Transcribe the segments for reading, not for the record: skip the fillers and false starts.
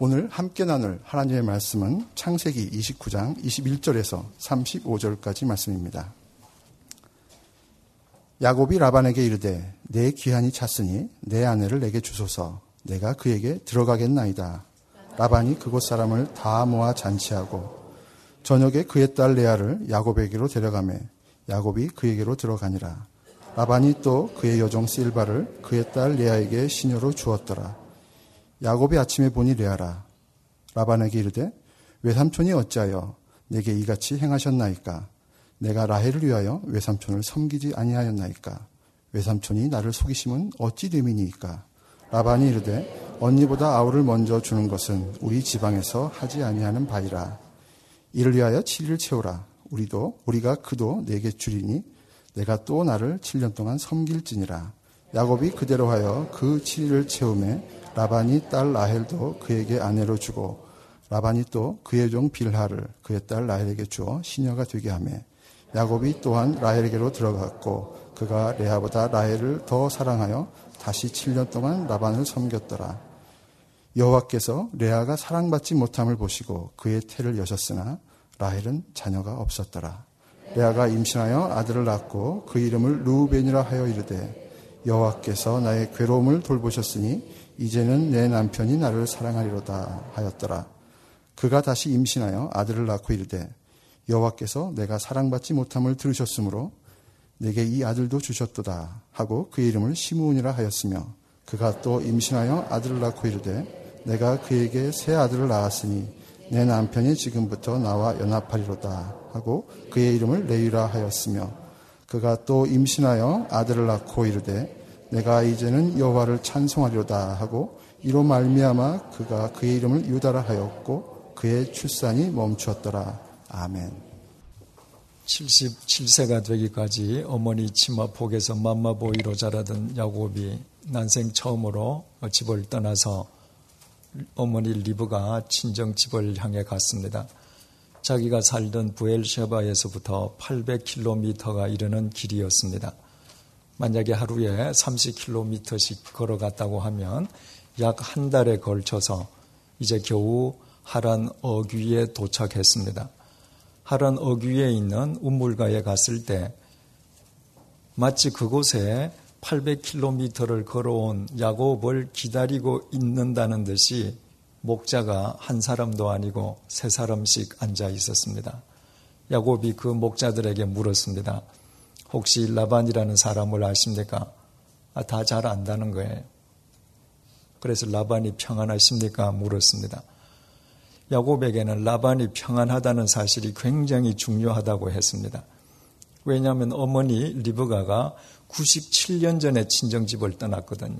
오늘 함께 나눌 하나님의 말씀은 창세기 29장 21절에서 35절까지 말씀입니다. 야곱이 라반에게 이르되 내 귀한이 찼으니 내 아내를 내게 주소서. 내가 그에게 들어가겠나이다. 라반이 그곳 사람을 다 모아 잔치하고 저녁에 그의 딸 레아를 야곱에게로 데려가매 야곱이 그에게로 들어가니라. 라반이 또 그의 여종 실바를 그의 딸 레아에게 시녀로 주었더라. 야곱이 아침에 보니 레아라. 라반에게 이르되 외삼촌이 어찌하여 내게 이같이 행하셨나이까? 내가 라헬을 위하여 외삼촌을 섬기지 아니하였나이까? 외삼촌이 나를 속이심은 어찌 됨이니이까? 라반이 이르되 언니보다 아우를 먼저 주는 것은 우리 지방에서 하지 아니하는 바이라. 이를 위하여 7일을 채우라. 우리가 그도 내게 주리니 내가 또 나를 7년 동안 섬길지니라. 야곱이 그대로 하여 그 7일을 채우매 라반이 딸 라헬도 그에게 아내로 주고 라반이 또 그의 종 빌하를 그의 딸 라헬에게 주어 시녀가 되게 하며 야곱이 또한 라헬에게로 들어갔고 그가 레아보다 라헬을 더 사랑하여 다시 7년 동안 라반을 섬겼더라. 여호와께서 레아가 사랑받지 못함을 보시고 그의 태를 여셨으나 라헬은 자녀가 없었더라. 레아가 임신하여 아들을 낳고 그 이름을 르우벤이라 하여 이르되 여호와께서 나의 괴로움을 돌보셨으니 이제는 내 남편이 나를 사랑하리로다 하였더라. 그가 다시 임신하여 아들을 낳고 이르되 여호와께서 내가 사랑받지 못함을 들으셨으므로 내게 이 아들도 주셨도다 하고 그의 이름을 시므온이라 하였으며 그가 또 임신하여 아들을 낳고 이르되 내가 그에게 새 아들을 낳았으니 내 남편이 지금부터 나와 연합하리로다 하고 그의 이름을 레위라 하였으며 그가 또 임신하여 아들을 낳고 이르되 내가 이제는 여호와를 찬송하리로다 하고 이로 말미암아 그가 그의 이름을 유다라 하였고 그의 출산이 멈추었더라. 아멘. 77세가 되기까지 어머니 치마폭에서 맘마보이로 자라던 야곱이 난생 처음으로 집을 떠나서 어머니 리브가 친정집을 향해 갔습니다. 자기가 살던 부엘셰바에서부터 800km가 이르는 길이었습니다. 만약에 하루에 30km씩 걸어갔다고 하면 약 한 달에 걸쳐서 이제 겨우 하란 어귀에 도착했습니다. 하란 어귀에 있는 운물가에 갔을 때 마치 그곳에 800km를 걸어온 야곱을 기다리고 있는다는 듯이 목자가 한 사람도 아니고 세 사람씩 앉아 있었습니다. 야곱이 그 목자들에게 물었습니다. 혹시 라반이라는 사람을 아십니까? 다 잘 안다는 거예요. 그래서 라반이 평안하십니까? 물었습니다. 야곱에게는 라반이 평안하다는 사실이 굉장히 중요하다고 했습니다. 왜냐하면 어머니 리브가가 97년 전에 친정집을 떠났거든요.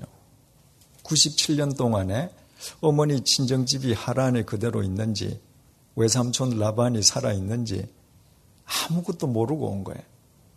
97년 동안에 어머니 친정집이 하란에 그대로 있는지 외삼촌 라반이 살아있는지 아무것도 모르고 온 거예요.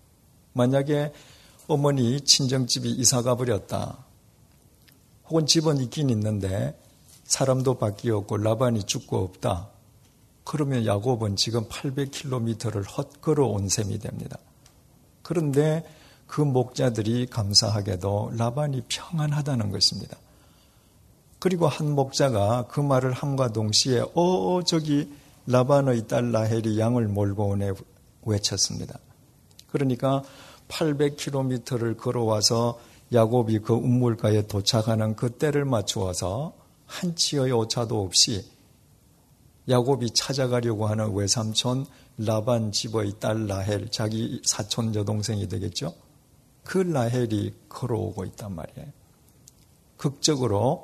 만약에 어머니 친정집이 이사가 버렸다. 혹은 집은 있긴 있는데 사람도 바뀌었고 라반이 죽고 없다. 그러면 야곱은 지금 800km를 헛걸어 온 셈이 됩니다. 그런데 그 목자들이 감사하게도 라반이 평안하다는 것입니다. 그리고 한 목자가 그 말을 함과 동시에 저기 라반의 딸 라헬이 양을 몰고 오네 외쳤습니다. 그러니까 800km를 걸어와서 야곱이 그 운물가에 도착하는 그 때를 맞추어서 한치의 오차도 없이 야곱이 찾아가려고 하는 외삼촌 라반 집의 딸 라헬, 자기 사촌 여동생이 되겠죠? 그 라헬이 걸어오고 있단 말이에요. 극적으로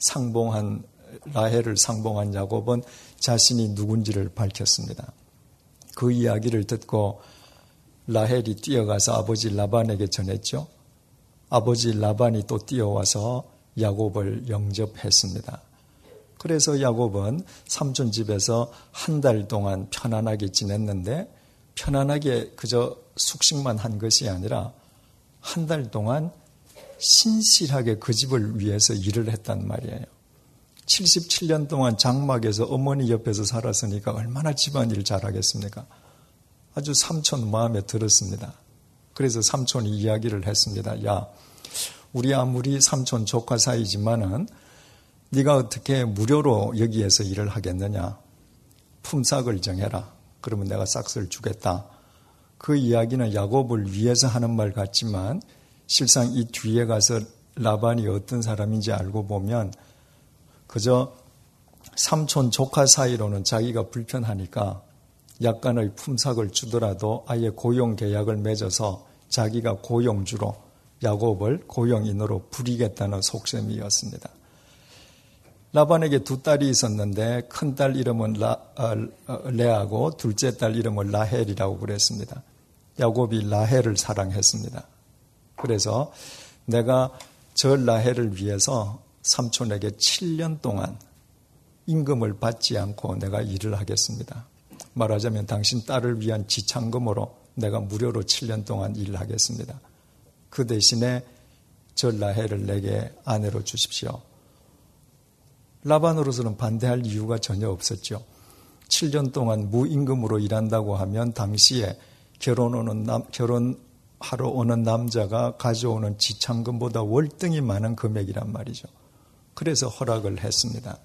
라헬을 상봉한 야곱은 자신이 누군지를 밝혔습니다. 그 이야기를 듣고 라헬이 뛰어가서 아버지 라반에게 전했죠. 아버지 라반이 또 뛰어와서 야곱을 영접했습니다. 그래서 야곱은 삼촌 집에서 한 달 동안 편안하게 지냈는데 편안하게 그저 숙식만 한 것이 아니라 한 달 동안 신실하게 그 집을 위해서 일을 했단 말이에요. 77년 동안 장막에서 어머니 옆에서 살았으니까 얼마나 집안일 잘하겠습니까? 아주 삼촌 마음에 들었습니다. 그래서 삼촌이 이야기를 했습니다. 야, 우리 아무리 삼촌 조카 사이지만은 네가 어떻게 무료로 여기에서 일을 하겠느냐? 품삯을 정해라. 그러면 내가 싹스를 주겠다. 그 이야기는 야곱을 위해서 하는 말 같지만 실상 이 뒤에 가서 라반이 어떤 사람인지 알고 보면 그저 삼촌 조카 사이로는 자기가 불편하니까 약간의 품삯을 주더라도 아예 고용 계약을 맺어서 자기가 고용주로 야곱을 고용인으로 부리겠다는 속셈이었습니다. 라반에게 두 딸이 있었는데 큰딸 이름은 레아고 둘째 딸 이름은 라헬이라고 그랬습니다. 야곱이 라헬을 사랑했습니다. 그래서 내가 저 라헬을 위해서 삼촌에게 7년 동안 임금을 받지 않고 내가 일을 하겠습니다. 말하자면 당신 딸을 위한 지참금으로 내가 무료로 7년 동안 일을 하겠습니다. 그 대신에 저 라헬을 내게 아내로 주십시오. 라반으로서는 반대할 이유가 전혀 없었죠. 7년 동안 무임금으로 일한다고 하면 당시에 결혼하러 오는 남자가 가져오는 지참금보다 월등히 많은 금액이란 말이죠. 그래서 허락을 했습니다.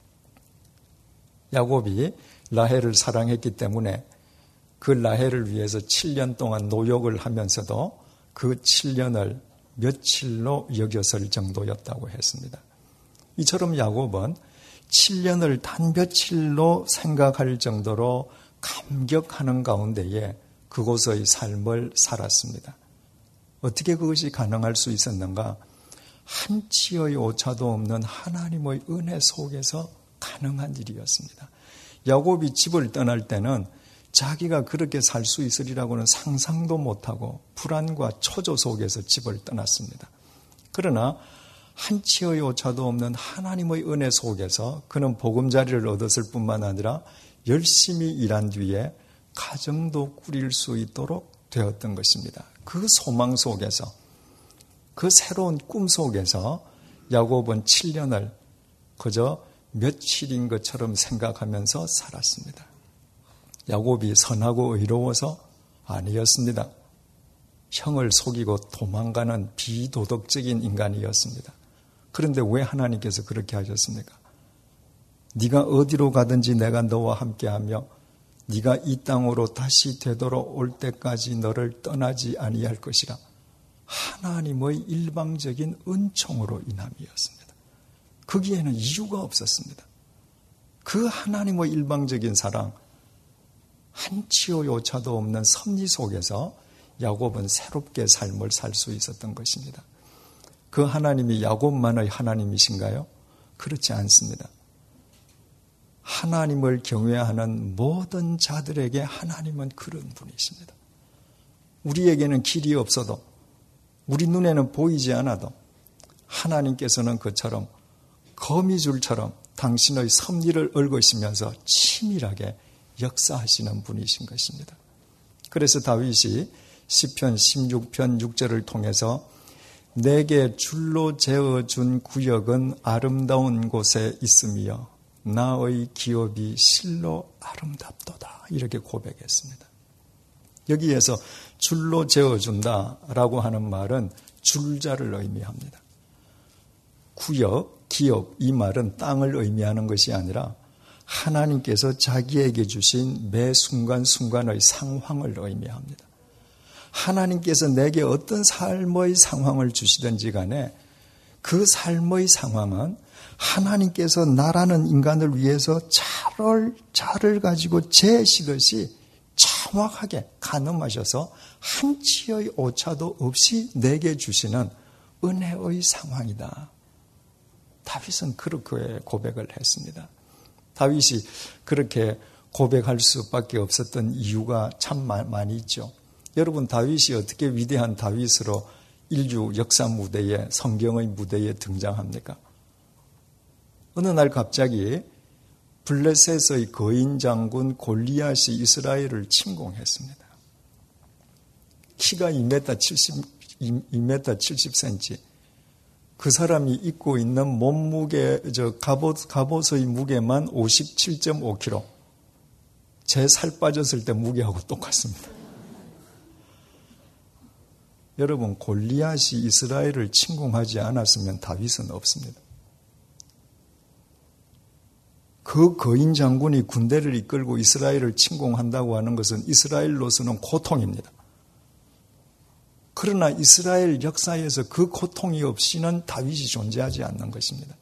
야곱이 라헬을 사랑했기 때문에 그 라헬을 위해서 7년 동안 노역을 하면서도 그 7년을 며칠로 여겼을 정도였다고 했습니다. 이처럼 야곱은 7년을 단 며칠로 생각할 정도로 감격하는 가운데에 그곳의 삶을 살았습니다. 어떻게 그것이 가능할 수 있었는가? 한치의 오차도 없는 하나님의 은혜 속에서 가능한 일이었습니다. 야곱이 집을 떠날 때는 자기가 그렇게 살 수 있으리라고는 상상도 못하고 불안과 초조 속에서 집을 떠났습니다. 그러나 한치의 오차도 없는 하나님의 은혜 속에서 그는 보금자리를 얻었을 뿐만 아니라 열심히 일한 뒤에 가정도 꾸릴 수 있도록 되었던 것입니다. 그 소망 속에서, 그 새로운 꿈 속에서 야곱은 7년을 그저 며칠인 것처럼 생각하면서 살았습니다. 야곱이 선하고 의로워서 아니었습니다. 형을 속이고 도망가는 비도덕적인 인간이었습니다. 그런데 왜 하나님께서 그렇게 하셨습니까? 네가 어디로 가든지 내가 너와 함께하며 네가 이 땅으로 다시 되돌아올 때까지 너를 떠나지 아니할 것이라. 하나님의 일방적인 은총으로 인함이었습니다. 거기에는 이유가 없었습니다. 그 하나님의 일방적인 사랑, 한치의 오차도 없는 섭리 속에서 야곱은 새롭게 삶을 살 수 있었던 것입니다. 그 하나님이 야곱만의 하나님이신가요? 그렇지 않습니다. 하나님을 경외하는 모든 자들에게 하나님은 그런 분이십니다. 우리에게는 길이 없어도, 우리 눈에는 보이지 않아도 하나님께서는 그처럼 거미줄처럼 당신의 섭리를 얽으시면서 치밀하게 역사하시는 분이신 것입니다. 그래서 다윗이 시편 16편 6절을 통해서 내게 줄로 재어준 구역은 아름다운 곳에 있으며 나의 기업이 실로 아름답도다 이렇게 고백했습니다. 여기에서 줄로 재어준다라고 하는 말은 줄자를 의미합니다. 구역, 기업 이 말은 땅을 의미하는 것이 아니라 하나님께서 자기에게 주신 매 순간순간의 상황을 의미합니다. 하나님께서 내게 어떤 삶의 상황을 주시든지 간에 그 삶의 상황은 하나님께서 나라는 인간을 위해서 자를 가지고 재시듯이 정확하게 가늠하셔서 한치의 오차도 없이 내게 주시는 은혜의 상황이다. 다윗은 그렇게 고백을 했습니다. 다윗이 그렇게 고백할 수밖에 없었던 이유가 참 많이 있죠. 여러분, 다윗이 어떻게 위대한 다윗으로 인류 역사 무대에, 성경의 무대에 등장합니까? 어느 날 갑자기 블레셋의 거인 장군 골리앗이 이스라엘을 침공했습니다. 키가 2m 70cm. 그 사람이 입고 있는 몸무게, 갑옷의 무게만 57.5kg. 제 살 빠졌을 때 무게하고 똑같습니다. 여러분, 골리앗이 이스라엘을 침공하지 않았으면 다윗은 없습니다. 그 거인 장군이 군대를 이끌고 이스라엘을 침공한다고 하는 것은 이스라엘로서는 고통입니다. 그러나 이스라엘 역사에서 그 고통이 없이는 다윗이 존재하지 않는 것입니다.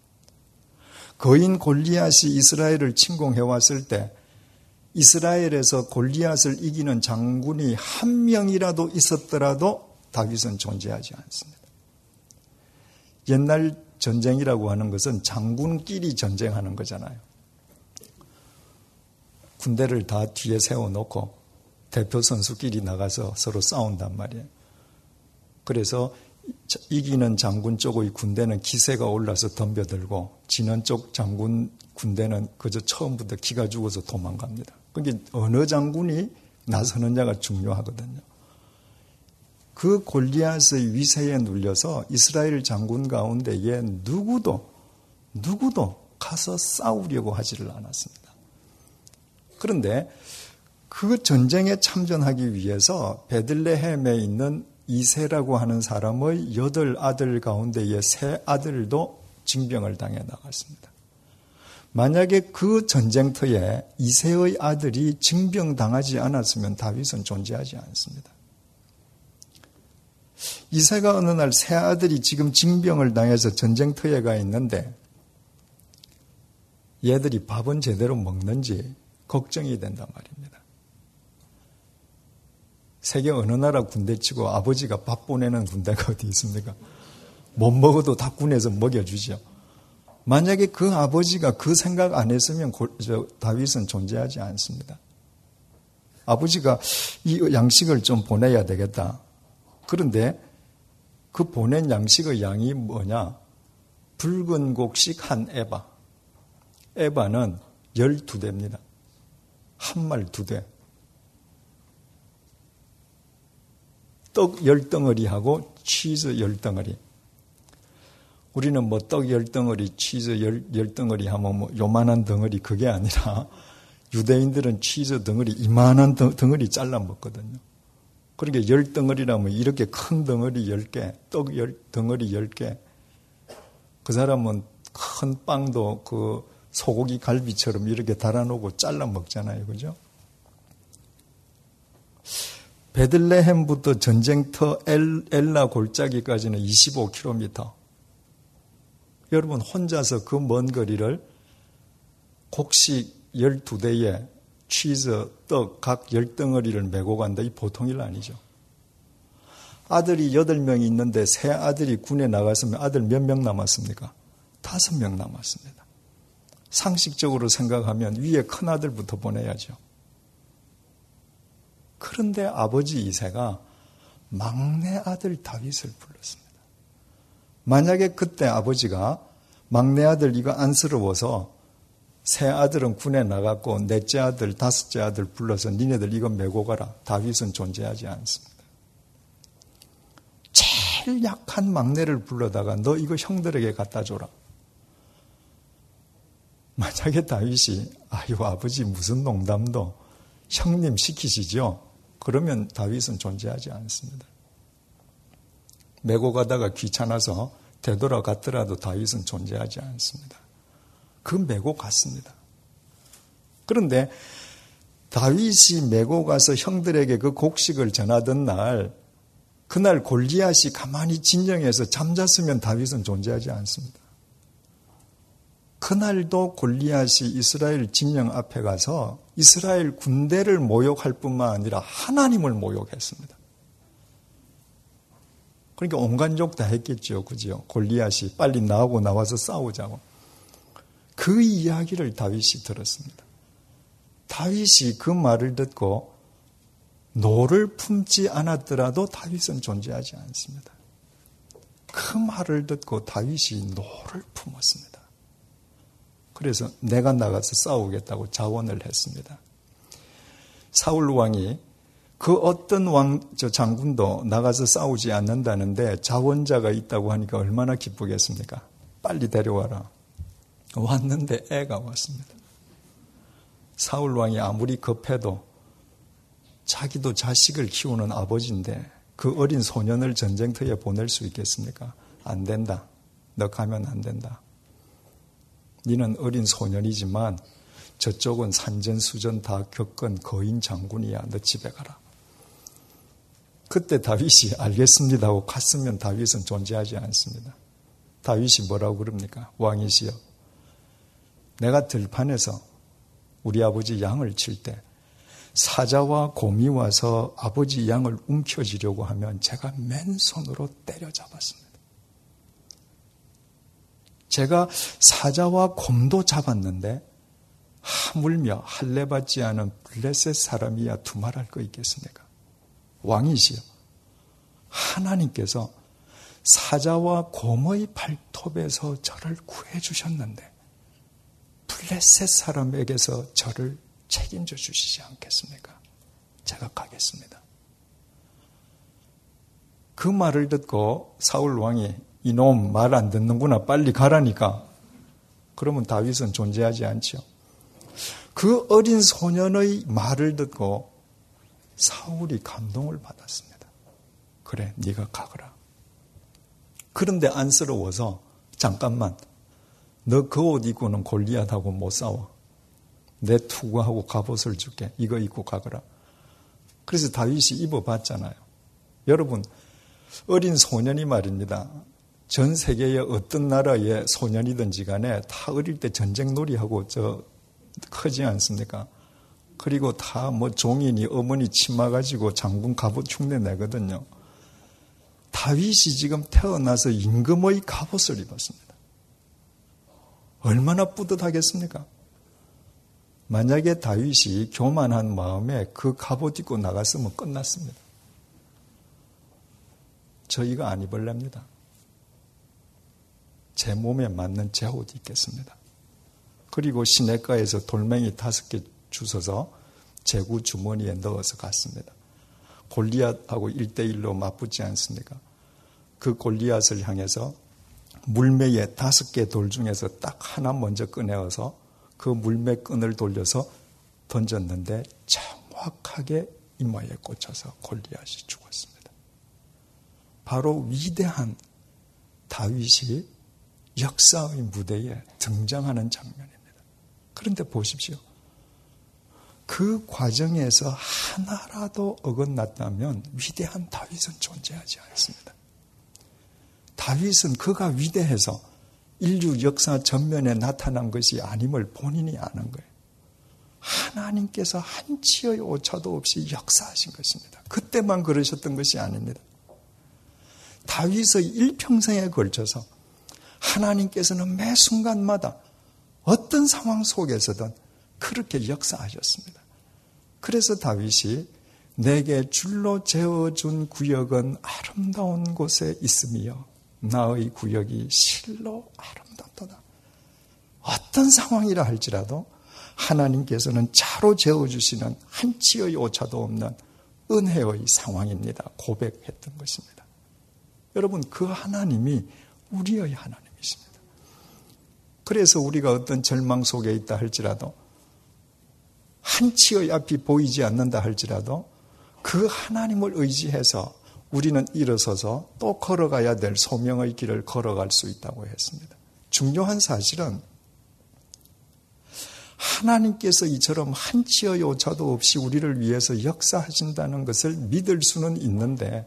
거인 골리앗이 이스라엘을 침공해왔을 때 이스라엘에서 골리앗을 이기는 장군이 한 명이라도 있었더라도 다윗은 존재하지 않습니다. 옛날 전쟁이라고 하는 것은 장군끼리 전쟁하는 거잖아요. 군대를 다 뒤에 세워놓고 대표 선수끼리 나가서 서로 싸운단 말이에요. 그래서 이기는 장군 쪽의 군대는 기세가 올라서 덤벼들고 지는 쪽 장군 군대는 그저 처음부터 기가 죽어서 도망갑니다. 그러니까 어느 장군이 나서느냐가 중요하거든요. 그 골리앗의 위세에 눌려서 이스라엘 장군 가운데에 누구도 가서 싸우려고 하지를 않았습니다. 그런데 그 전쟁에 참전하기 위해서 베들레헴에 있는 이세라고 하는 사람의 8아들 가운데에 3아들도 징병을 당해 나갔습니다. 만약에 그 전쟁터에 이세의 아들이 징병당하지 않았으면 다윗은 존재하지 않습니다. 이세가 어느 날 3아들이 지금 징병을 당해서 전쟁터에 가 있는데 얘들이 밥은 제대로 먹는지 걱정이 된단 말입니다. 세계 어느 나라 군대치고 아버지가 밥 보내는 군대가 어디 있습니까? 못 먹어도 다 군에서 먹여주죠. 만약에 그 아버지가 그 생각 안 했으면 다윗은 존재하지 않습니다. 아버지가 이 양식을 좀 보내야 되겠다. 그런데 그 보낸 양식의 양이 뭐냐? 붉은 곡식 한 에바. 에바는 12대입니다. 한 말 2대. 떡 10덩어리하고 치즈 10덩어리. 우리는 뭐 떡 10덩어리, 치즈 10덩어리 하면 뭐 요만한 덩어리 그게 아니라 유대인들은 치즈 덩어리 이만한 덩어리 잘라 먹거든요. 그러니까 10덩어리라면 이렇게 큰 덩어리 10개, 떡 덩어리 10개. 그 사람은 큰 빵도 그 소고기 갈비처럼 이렇게 달아놓고 잘라 먹잖아요. 그죠? 베들레헴부터 전쟁터 엘라 골짜기까지는 25km. 여러분 혼자서 그 먼 거리를 곡식 12대에 치즈, 떡 각 10덩어리를 메고 간다. 이 보통 일 아니죠. 아들이 8명이 있는데 3아들이 군에 나갔으면 아들 몇 명 남았습니까? 5명 남았습니다. 상식적으로 생각하면 위에 큰아들부터 보내야죠. 그런데 아버지 이새가 막내 아들 다윗을 불렀습니다. 만약에 그때 아버지가 막내 아들 이거 안쓰러워서 세 아들은 군에 나갔고 넷째 아들, 5째 아들 불러서 니네들 이거 메고 가라. 다윗은 존재하지 않습니다. 제일 약한 막내를 불러다가 너 이거 형들에게 갖다 줘라. 만약에 다윗이 아유 아버지 무슨 농담도 형님 시키시죠. 그러면 다윗은 존재하지 않습니다. 메고 가다가 귀찮아서 되돌아갔더라도 다윗은 존재하지 않습니다. 그 메고 갔습니다. 그런데 다윗이 메고 가서 형들에게 그 곡식을 전하던 날, 그날 골리앗이 가만히 진영에서 잠잤으면 다윗은 존재하지 않습니다. 그날도 골리앗이 이스라엘 진영 앞에 가서 이스라엘 군대를 모욕할 뿐만 아니라 하나님을 모욕했습니다. 그러니까 온갖 욕 다 했겠죠. 그죠? 골리앗이 빨리 나와서 싸우자고. 그 이야기를 다윗이 들었습니다. 다윗이 그 말을 듣고 노를 품지 않았더라도 다윗은 존재하지 않습니다. 그 말을 듣고 다윗이 노를 품었습니다. 그래서 내가 나가서 싸우겠다고 자원을 했습니다. 사울 왕이 그 어떤 장군도 나가서 싸우지 않는다는데 자원자가 있다고 하니까 얼마나 기쁘겠습니까? 빨리 데려와라. 왔는데 애가 왔습니다. 사울 왕이 아무리 급해도 자기도 자식을 키우는 아버지인데 그 어린 소년을 전쟁터에 보낼 수 있겠습니까? 안 된다. 너 가면 안 된다. 너는 어린 소년이지만 저쪽은 산전수전 다 겪은 거인 장군이야. 너 집에 가라. 그때 다윗이 알겠습니다 하고 갔으면 다윗은 존재하지 않습니다. 다윗이 뭐라고 그럽니까? 왕이시여, 내가 들판에서 우리 아버지 양을 칠 때 사자와 곰이 와서 아버지 양을 움켜쥐려고 하면 제가 맨손으로 때려잡았습니다. 제가 사자와 곰도 잡았는데 하물며 할례받지 않은 블레셋 사람이야 두말할 거 있겠습니까? 왕이시여, 하나님께서 사자와 곰의 발톱에서 저를 구해주셨는데 블레셋 사람에게서 저를 책임져 주시지 않겠습니까? 제가 가겠습니다. 그 말을 듣고 사울 왕이 이놈 말 안 듣는구나, 빨리 가라니까. 그러면 다윗은 존재하지 않죠. 그 어린 소년의 말을 듣고 사울이 감동을 받았습니다. 그래, 네가 가거라. 그런데 안쓰러워서 잠깐만, 너 그 옷 입고는 골리앗하고 못 싸워. 내 투구하고 갑옷을 줄게. 이거 입고 가거라. 그래서 다윗이 입어봤잖아요. 여러분, 어린 소년이 말입니다. 전 세계의 어떤 나라의 소년이든지 간에 다 어릴 때 전쟁놀이하고 크지 않습니까? 그리고 다 종인이 어머니 치마 가지고 장군 갑옷 흉내 내거든요. 다윗이 지금 태어나서 임금의 갑옷을 입었습니다. 얼마나 뿌듯하겠습니까? 만약에 다윗이 교만한 마음에 그 갑옷 입고 나갔으면 끝났습니다. 저 이거 안 입을랍니다. 제 몸에 맞는 제 옷 입겠습니다. 그리고 시냇가에서 돌멩이 5개 주워서 제구 주머니에 넣어서 갔습니다. 골리앗하고 1대1로 맞붙지 않습니까? 그 골리앗을 향해서 물매에 5개 돌 중에서 딱 하나 먼저 꺼내어서 그 물매 끈을 돌려서 던졌는데 정확하게 이마에 꽂혀서 골리앗이 죽었습니다. 바로 위대한 다윗이 역사의 무대에 등장하는 장면입니다. 그런데 보십시오. 그 과정에서 하나라도 어긋났다면 위대한 다윗은 존재하지 않습니다. 다윗은 그가 위대해서 인류 역사 전면에 나타난 것이 아님을 본인이 아는 거예요. 하나님께서 한치의 오차도 없이 역사하신 것입니다. 그때만 그러셨던 것이 아닙니다. 다윗의 일평생에 걸쳐서 하나님께서는 매 순간마다 어떤 상황 속에서든 그렇게 역사하셨습니다. 그래서 다윗이 내게 줄로 재어준 구역은 아름다운 곳에 있으며 나의 구역이 실로 아름답도다. 어떤 상황이라 할지라도 하나님께서는 차로 재어주시는 한치의 오차도 없는 은혜의 상황입니다. 고백했던 것입니다. 여러분, 그 하나님이 우리의 하나님이십니다. 그래서 우리가 어떤 절망 속에 있다 할지라도 한치의 앞이 보이지 않는다 할지라도 그 하나님을 의지해서 우리는 일어서서 또 걸어가야 될 소명의 길을 걸어갈 수 있다고 했습니다. 중요한 사실은 하나님께서 이처럼 한치의 오차도 없이 우리를 위해서 역사하신다는 것을 믿을 수는 있는데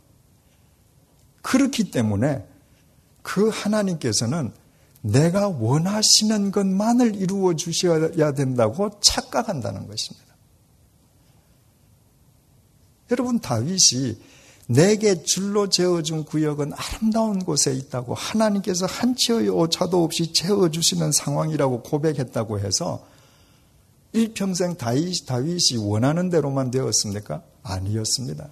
그렇기 때문에 그 하나님께서는 내가 원하시는 것만을 이루어 주셔야 된다고 착각한다는 것입니다. 여러분, 다윗이 내게 줄로 재어준 구역은 아름다운 곳에 있다고 하나님께서 한치의 오차도 없이 재어주시는 상황이라고 고백했다고 해서 일평생 다윗이 원하는 대로만 되었습니까? 아니었습니다.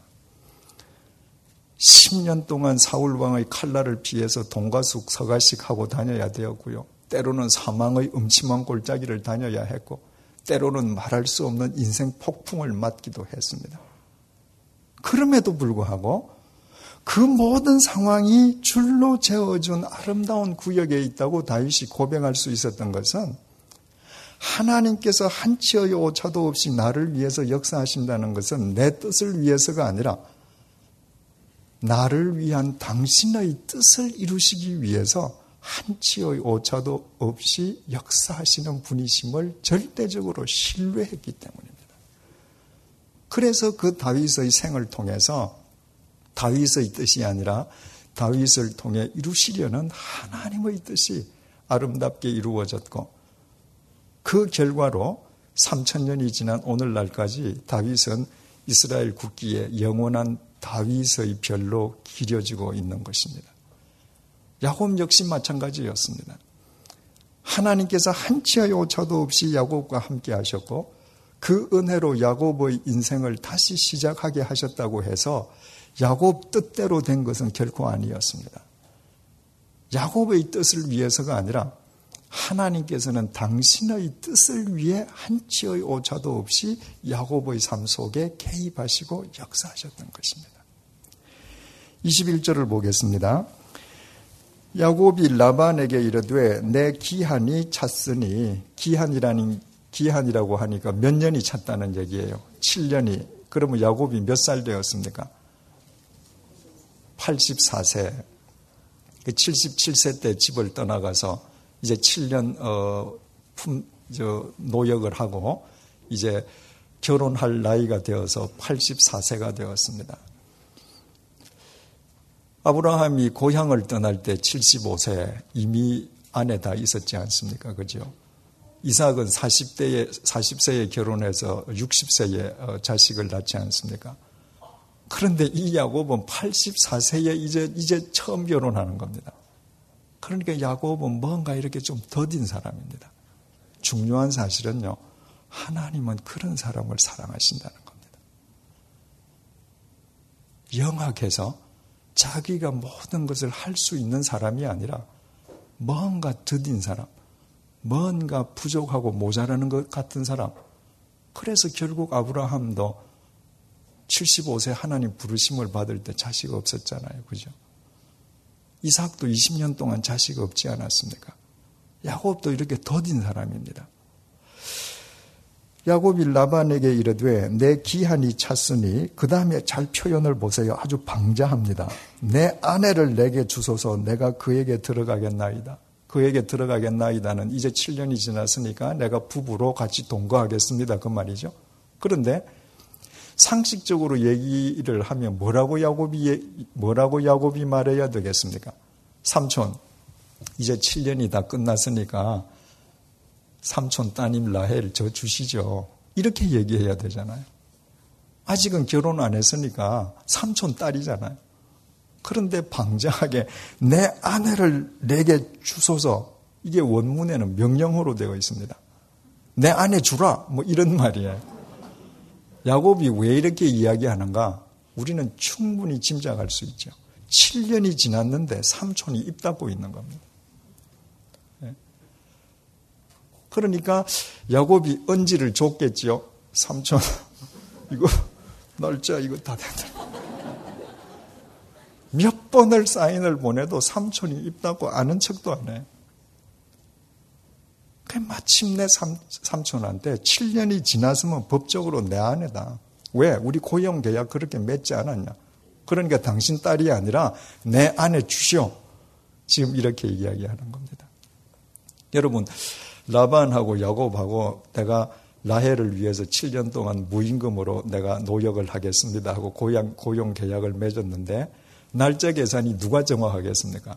10년 동안 사울왕의 칼날을 피해서 동가숙 서가식 하고 다녀야 되었고요. 때로는 사망의 음침한 골짜기를 다녀야 했고 때로는 말할 수 없는 인생 폭풍을 맞기도 했습니다. 그럼에도 불구하고 그 모든 상황이 줄로 재어준 아름다운 구역에 있다고 다윗이 고백할 수 있었던 것은 하나님께서 한치의 오차도 없이 나를 위해서 역사하신다는 것은 내 뜻을 위해서가 아니라 나를 위한 당신의 뜻을 이루시기 위해서 한치의 오차도 없이 역사하시는 분이심을 절대적으로 신뢰했기 때문입니다. 그래서 그 다윗의 생을 통해서 다윗의 뜻이 아니라 다윗을 통해 이루시려는 하나님의 뜻이 아름답게 이루어졌고 그 결과로 3000년이 지난 오늘날까지 다윗은 이스라엘 국기의 영원한 다윗의 별로 기려지고 있는 것입니다. 야곱 역시 마찬가지였습니다. 하나님께서 한치의 오차도 없이 야곱과 함께 하셨고 그 은혜로 야곱의 인생을 다시 시작하게 하셨다고 해서 야곱 뜻대로 된 것은 결코 아니었습니다. 야곱의 뜻을 위해서가 아니라 하나님께서는 당신의 뜻을 위해 한치의 오차도 없이 야곱의 삶 속에 개입하시고 역사하셨던 것입니다. 21절을 보겠습니다. 야곱이 라반에게 이르되 내 기한이 찼으니 기한이라고 하니까 몇 년이 찼다는 얘기예요. 7년이. 그러면 야곱이 몇 살 되었습니까? 84세. 77세 때 집을 떠나가서 이제 7년 노역을 하고 이제 결혼할 나이가 되어서 84세가 되었습니다. 아브라함이 고향을 떠날 때 75세 이미 아내 다 있었지 않습니까? 그죠? 이삭은 40세에 결혼해서 60세에 자식을 낳지 않습니까? 그런데 이 야곱은 84세에 이제 처음 결혼하는 겁니다. 그러니까 야곱은 뭔가 이렇게 좀 더딘 사람입니다. 중요한 사실은요, 하나님은 그런 사람을 사랑하신다는 겁니다. 영악해서 자기가 모든 것을 할 수 있는 사람이 아니라 뭔가 더딘 사람, 뭔가 부족하고 모자라는 것 같은 사람. 그래서 결국 아브라함도 75세 하나님 부르심을 받을 때 자식 없었잖아요. 그죠? 이삭도 20년 동안 자식 없지 않았습니까? 야곱도 이렇게 더딘 사람입니다. 야곱이 라반에게 이르되 내 기한이 찼으니 그 다음에 잘 표현을 보세요. 아주 방자합니다. 내 아내를 내게 주소서 내가 그에게 들어가겠나이다. 그에게 들어가겠나이다는 이제 7년이 지났으니까 내가 부부로 같이 동거하겠습니다. 그 말이죠. 그런데 상식적으로 얘기를 하면 뭐라고 야곱이 말해야 되겠습니까? 삼촌, 이제 7년이 다 끝났으니까 삼촌 따님 라헬 저 주시죠. 이렇게 얘기해야 되잖아요. 아직은 결혼 안 했으니까 삼촌 딸이잖아요. 그런데 방자하게 내 아내를 내게 주소서. 이게 원문에는 명령어로 되어 있습니다. 내 아내 주라. 뭐 이런 말이에요. 야곱이 왜 이렇게 이야기하는가? 우리는 충분히 짐작할 수 있죠. 7년이 지났는데 삼촌이 입 닫고 있는 겁니다. 그러니까 야곱이 언지를 줬겠지요. 삼촌, 이거 날짜 이거 다 된다. 몇 번을 사인을 보내도 삼촌이 입 닫고 아는 척도 안 해요. 마침내 삼촌한테 7년이 지났으면 법적으로 내 아내다. 왜? 우리 고용 계약 그렇게 맺지 않았냐. 그러니까 당신 딸이 아니라 내 아내 주시오. 지금 이렇게 이야기하는 겁니다. 여러분, 라반하고 야곱하고 내가 라헬을 위해서 7년 동안 무임금으로 내가 노역을 하겠습니다 하고 고용 계약을 맺었는데 날짜 계산이 누가 정확하겠습니까?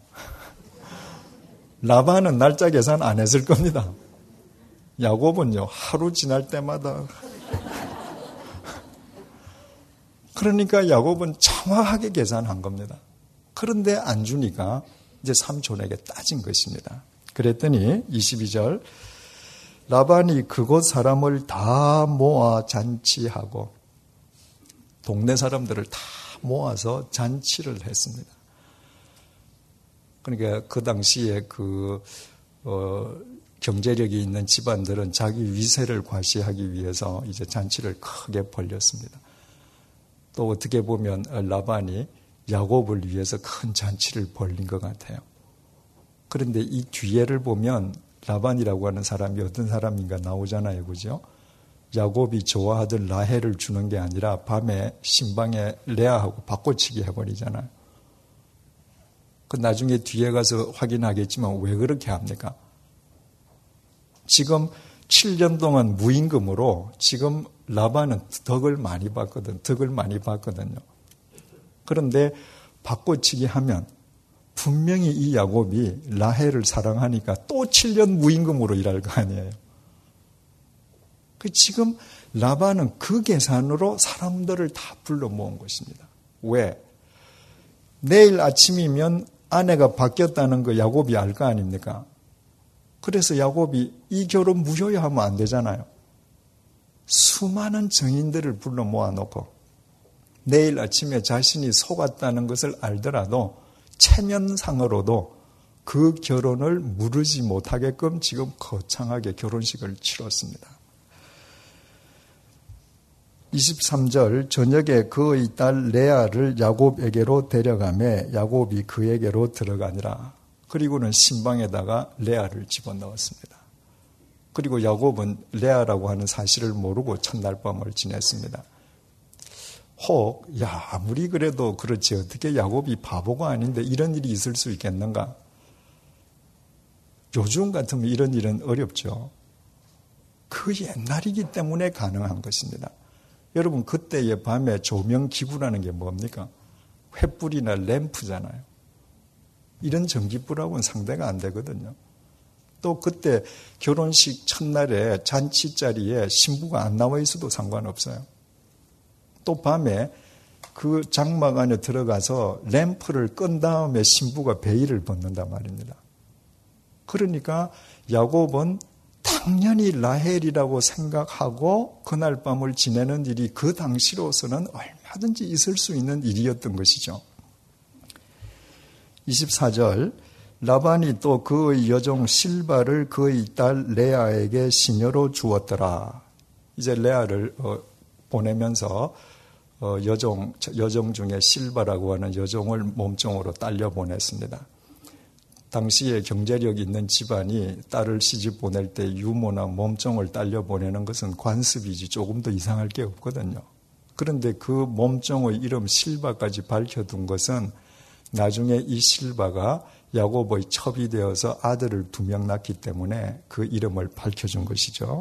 라반은 날짜 계산 안 했을 겁니다. 야곱은요, 하루 지날 때마다. 그러니까 야곱은 정확하게 계산한 겁니다. 그런데 안 주니까 이제 삼촌에게 따진 것입니다. 그랬더니 22절 라반이 그곳 사람을 다 모아 잔치하고 동네 사람들을 다 모아서 잔치를 했습니다. 그러니까 그 당시에 경제력이 있는 집안들은 자기 위세를 과시하기 위해서 이제 잔치를 크게 벌렸습니다. 또 어떻게 보면 라반이 야곱을 위해서 큰 잔치를 벌린 것 같아요. 그런데 이 뒤에를 보면 라반이라고 하는 사람이 어떤 사람인가 나오잖아요. 그죠? 야곱이 좋아하던 라헬을 주는 게 아니라 밤에 신방에 레아하고 바꿔치기 해버리잖아요. 그 나중에 뒤에 가서 확인하겠지만 왜 그렇게 합니까? 지금 7년 동안 무임금으로 지금 라반은 덕을 많이 받거든요. 그런데 바꿔치기 하면 분명히 이 야곱이 라헬을 사랑하니까 또 7년 무임금으로 일할 거 아니에요. 지금 라반은 그 계산으로 사람들을 다 불러 모은 것입니다. 왜? 내일 아침이면 아내가 바뀌었다는 거 야곱이 알 거 아닙니까? 그래서 야곱이 이 결혼 무효화하면 안 되잖아요. 수많은 증인들을 불러 모아놓고 내일 아침에 자신이 속았다는 것을 알더라도 체면상으로도 그 결혼을 무르지 못하게끔 지금 거창하게 결혼식을 치렀습니다. 23절 저녁에 그의 딸 레아를 야곱에게로 데려가매 야곱이 그에게로 들어가니라. 그리고는 신방에다가 레아를 집어넣었습니다. 그리고 야곱은 레아라고 하는 사실을 모르고 첫날 밤을 지냈습니다. 혹 아무리 그래도 그렇지 어떻게 야곱이 바보가 아닌데 이런 일이 있을 수 있겠는가? 요즘 같으면 이런 일은 어렵죠. 그 옛날이기 때문에 가능한 것입니다. 여러분 그때의 밤에 조명기구라는 게 뭡니까? 횃불이나 램프잖아요. 이런 전기불하고는 상대가 안 되거든요. 또 그때 결혼식 첫날에 잔치 자리에 신부가 안 나와 있어도 상관없어요. 또 밤에 그 장막 안에 들어가서 램프를 끈 다음에 신부가 베일을 벗는단 말입니다. 그러니까 야곱은 당연히 라헬이라고 생각하고 그날 밤을 지내는 일이 그 당시로서는 얼마든지 있을 수 있는 일이었던 것이죠. 24절 라반이 또 그의 여종 실바를 그의 딸 레아에게 시녀로 주었더라. 이제 레아를 보내면서 여종 중에 실바라고 하는 여종을 몸종으로 딸려 보냈습니다. 당시에 경제력 있는 집안이 딸을 시집 보낼 때 유모나 몸종을 딸려 보내는 것은 관습이지 조금 더 이상할 게 없거든요. 그런데 그 몸종의 이름 실바까지 밝혀둔 것은 나중에 이 실바가 야곱의 첩이 되어서 아들을 2명 낳기 때문에 그 이름을 밝혀준 것이죠.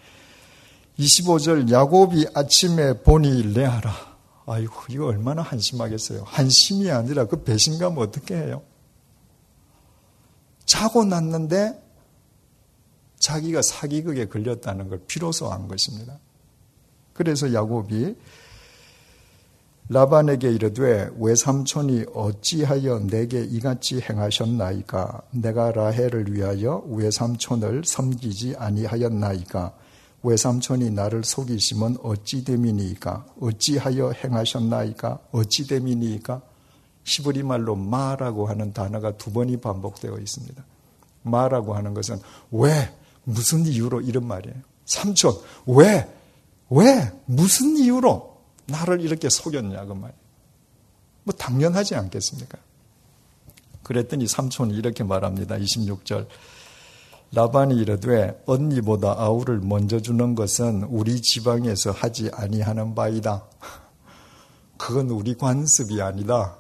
25절 야곱이 아침에 보니 레아라. 아이고 이거 얼마나 한심하겠어요. 한심이 아니라 그 배신감 어떻게 해요? 자고 났는데 자기가 사기극에 걸렸다는 걸 비로소 안 것입니다. 그래서 야곱이 라반에게 이르되 외삼촌이 어찌하여 내게 이같이 행하셨나이까? 내가 라헬을 위하여 외삼촌을 섬기지 아니하였나이까? 외삼촌이 나를 속이심은 어찌 됨이니이까? 어찌하여 행하셨나이까? 어찌 됨이니이까? 히브리 말로 마라고 하는 단어가 2번이 반복되어 있습니다. 마라고 하는 것은 왜? 무슨 이유로? 이런 말이에요. 삼촌, 왜? 무슨 이유로 나를 이렇게 속였냐? 그 말이에요. 뭐 당연하지 않겠습니까? 그랬더니 삼촌이 이렇게 말합니다. 26절. 라반이 이르되 언니보다 아우를 먼저 주는 것은 우리 지방에서 하지 아니하는 바이다. 그건 우리 관습이 아니다.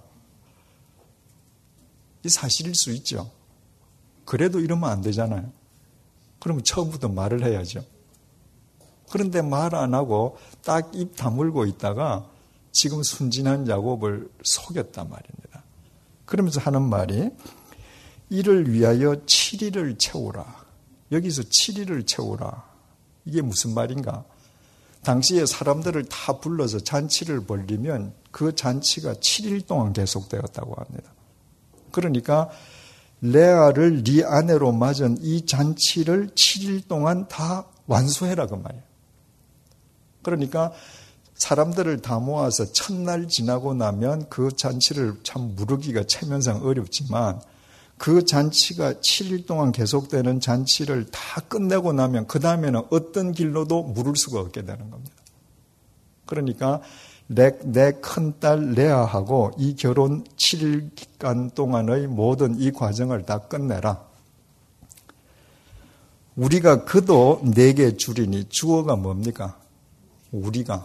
이 사실일 수 있죠. 그래도 이러면 안 되잖아요. 그러면 처음부터 말을 해야죠. 그런데 말 안 하고 딱 입 다물고 있다가 지금 순진한 야곱을 속였단 말입니다. 그러면서 하는 말이 이를 위하여 7일을 채우라. 여기서 7일을 채우라. 이게 무슨 말인가? 당시에 사람들을 다 불러서 잔치를 벌리면 그 잔치가 7일 동안 계속되었다고 합니다. 그러니까 레아를 네 아내로 맞은 이 잔치를 7일 동안 다 완수해라 그 말이에요. 그러니까 사람들을 다 모아서 첫날 지나고 나면 그 잔치를 참 무르기가 체면상 어렵지만 그 잔치가 7일 동안 계속되는 잔치를 다 끝내고 나면 그 다음에는 어떤 길로도 물을 수가 없게 되는 겁니다. 그러니까 내 큰딸 레아하고 이 결혼 7일간 동안의 모든 이 과정을 다 끝내라. 우리가 그도 내게 주리니 주어가 뭡니까? 우리가.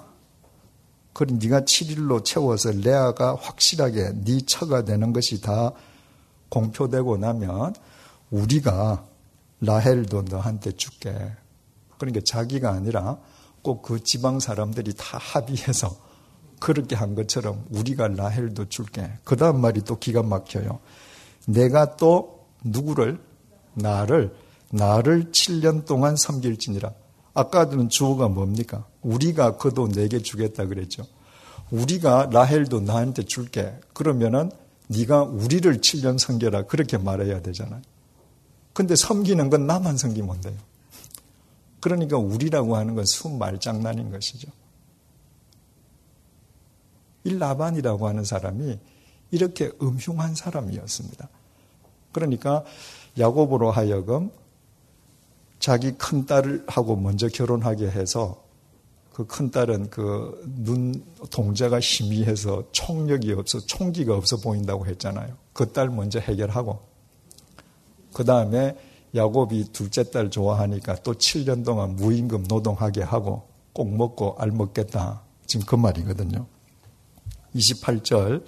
그럼 네가 7일로 채워서 레아가 확실하게 네 처가 되는 것이 다 공표되고 나면 우리가 라헬도 너한테 줄게. 그러니까 자기가 아니라 꼭 그 지방 사람들이 다 합의해서 그렇게 한 것처럼 우리가 라헬도 줄게. 그 다음 말이 또 기가 막혀요. 내가 또 누구를? 나를 7년 동안 섬길지니라. 아까는 주어가 뭡니까? 우리가 그도 내게 주겠다 그랬죠. 우리가 라헬도 나한테 줄게. 그러면은 네가 우리를 7년 섬겨라. 그렇게 말해야 되잖아요. 근데 섬기는 건 나만 섬기면 돼요. 그러니까 우리라고 하는 건 순 말장난인 것이죠. 이 라반이라고 하는 사람이 이렇게 음흉한 사람이었습니다. 그러니까 야곱으로 하여금 자기 큰딸하고 먼저 결혼하게 해서 그 큰딸은 그 눈 동자가 희미해서 총기가 없어 보인다고 했잖아요. 그 딸 먼저 해결하고 그 다음에 야곱이 둘째 딸 좋아하니까 또 7년 동안 무임금 노동하게 하고 꼭 먹고 알 먹겠다. 지금 그 말이거든요. 28절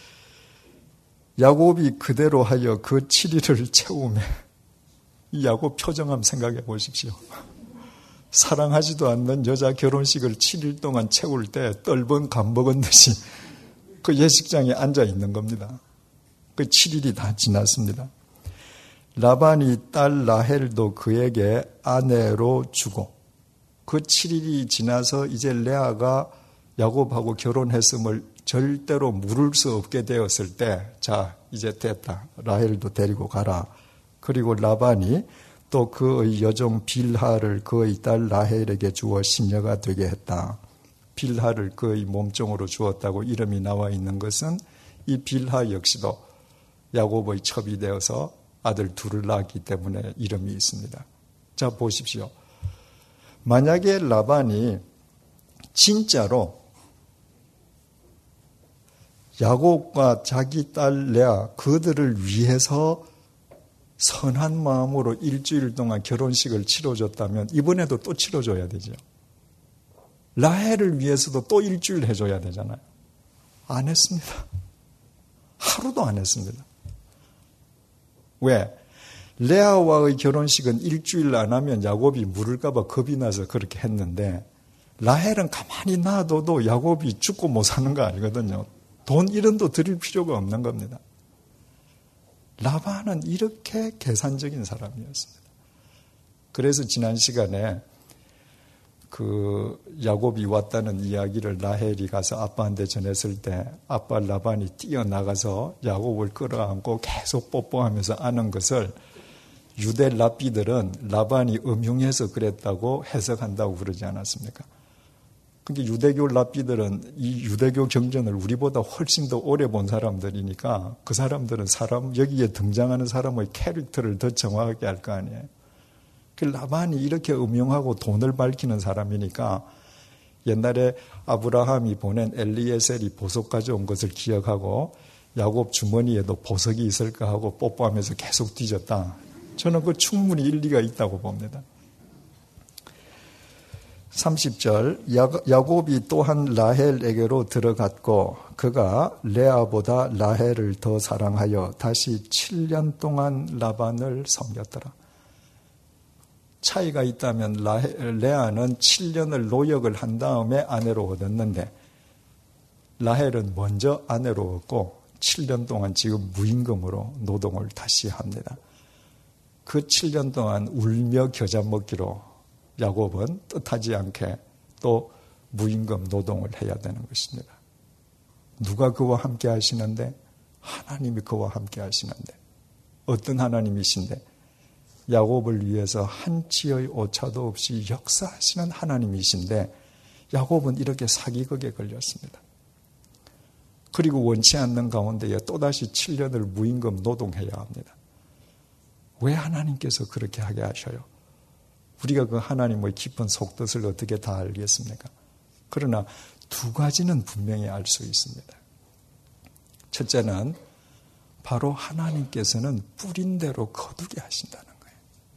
야곱이 그대로 하여 그 7일을 채우매 이 야곱 표정 한번 생각해 보십시오. 사랑하지도 않는 여자 결혼식을 7일 동안 채울 때 떫은 감 먹은 듯이 그 예식장에 앉아 있는 겁니다. 그 7일이 다 지났습니다. 라반이 딸 라헬도 그에게 아내로 주고 그 7일이 지나서 이제 레아가 야곱하고 결혼했음을 절대로 물을 수 없게 되었을 때 자 이제 됐다. 라헬도 데리고 가라. 그리고 라반이 또 그의 여종 빌하를 그의 딸 라헬에게 주어 시녀가 되게 했다. 빌하를 그의 몸종으로 주었다고 이름이 나와 있는 것은 이 빌하 역시도 야곱의 첩이 되어서 아들 둘을 낳았기 때문에 이름이 있습니다. 자 보십시오. 만약에 라반이 진짜로 야곱과 자기 딸 레아 그들을 위해서 선한 마음으로 일주일 동안 결혼식을 치러줬다면 이번에도 또 치러줘야 되죠. 라헬을 위해서도 또 일주일 해줘야 되잖아요. 안 했습니다. 하루도 안 했습니다. 왜? 레아와의 결혼식은 일주일 안 하면 야곱이 물을까 봐 겁이 나서 그렇게 했는데 라헬은 가만히 놔둬도 야곱이 죽고 못 사는 거 아니거든요. 돈 1원도 드릴 필요가 없는 겁니다. 라반은 이렇게 계산적인 사람이었습니다. 그래서 지난 시간에 그 야곱이 왔다는 이야기를 라헬이 가서 아빠한테 전했을 때 아빠 라반이 뛰어나가서 야곱을 끌어안고 계속 뽀뽀하면서 안은 것을 유대 랍비들은 라반이 음흉해서 그랬다고 해석한다고 그러지 않았습니까? 그러니까 유대교 랍비들은 이 유대교 경전을 우리보다 훨씬 더 오래 본 사람들이니까 그 사람들은 여기에 등장하는 사람의 캐릭터를 더 정확하게 알 거 아니에요. 그 라반이 이렇게 음흉하고 돈을 밝히는 사람이니까 옛날에 아브라함이 보낸 엘리에셀이 보석 가져온 것을 기억하고 야곱 주머니에도 보석이 있을까 하고 뽀뽀하면서 계속 뒤졌다. 저는 그 충분히 일리가 있다고 봅니다. 30절 야곱이 또한 라헬에게로 들어갔고 그가 레아보다 라헬을 더 사랑하여 다시 7년 동안 라반을 섬겼더라. 차이가 있다면 레아는 7년을 노역을 한 다음에 아내로 얻었는데 라헬은 먼저 아내로 얻고 7년 동안 지금 무임금으로 노동을 다시 합니다. 그 7년 동안 울며 겨자 먹기로 야곱은 뜻하지 않게 또 무임금 노동을 해야 되는 것입니다. 누가 그와 함께 하시는데? 하나님이 그와 함께 하시는데. 어떤 하나님이신데? 야곱을 위해서 한치의 오차도 없이 역사하시는 하나님이신데 야곱은 이렇게 사기극에 걸렸습니다. 그리고 원치 않는 가운데에 또다시 7년을 무임금 노동해야 합니다. 왜 하나님께서 그렇게 하게 하셔요? 우리가 그 하나님의 깊은 속뜻을 어떻게 다 알겠습니까? 그러나 두 가지는 분명히 알 수 있습니다. 첫째는 바로 하나님께서는 뿌린 대로 거두게 하신다는 거예요.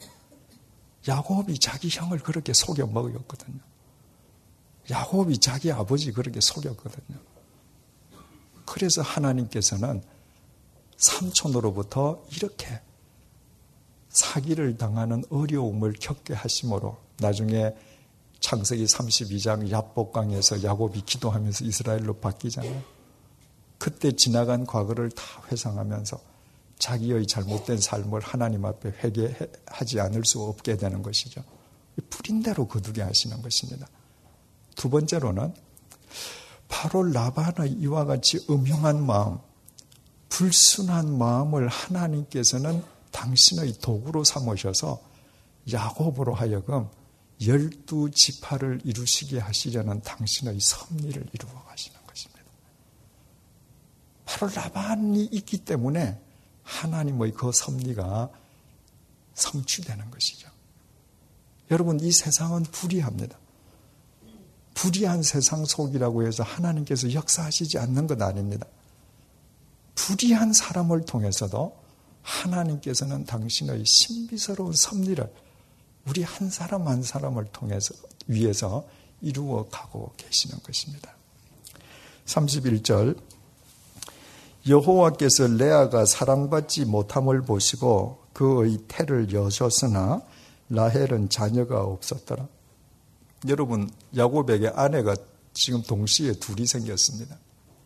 야곱이 자기 형을 그렇게 속여 먹였거든요. 야곱이 자기 아버지 그렇게 속였거든요. 그래서 하나님께서는 삼촌으로부터 이렇게 사기를 당하는 어려움을 겪게 하심으로 나중에 창세기 32장 야복강에서 야곱이 기도하면서 이스라엘로 바뀌잖아요. 그때 지나간 과거를 다 회상하면서 자기의 잘못된 삶을 하나님 앞에 회개하지 않을 수 없게 되는 것이죠. 뿌린 대로 거두게 하시는 것입니다. 두 번째로는 바로 라반의 이와 같이 음흉한 마음, 불순한 마음을 하나님께서는 당신의 도구로 삼으셔서 야곱으로 하여금 12지파를 이루시게 하시려는 당신의 섭리를 이루어 가시는 것입니다. 바로 라반이 있기 때문에 하나님의 그 섭리가 성취되는 것이죠. 여러분, 이 세상은 불의합니다. 불의한 세상 속이라고 해서 하나님께서 역사하시지 않는 것 아닙니다. 불의한 사람을 통해서도 하나님께서는 당신의 신비스러운 섭리를 우리 한 사람 한 사람을 통해서 위해서 이루어 가고 계시는 것입니다. 31절 여호와께서 레아가 사랑받지 못함을 보시고 그의 태를 여셨으나 라헬은 자녀가 없었더라. 여러분, 야곱에게 아내가 지금 동시에 둘이 생겼습니다.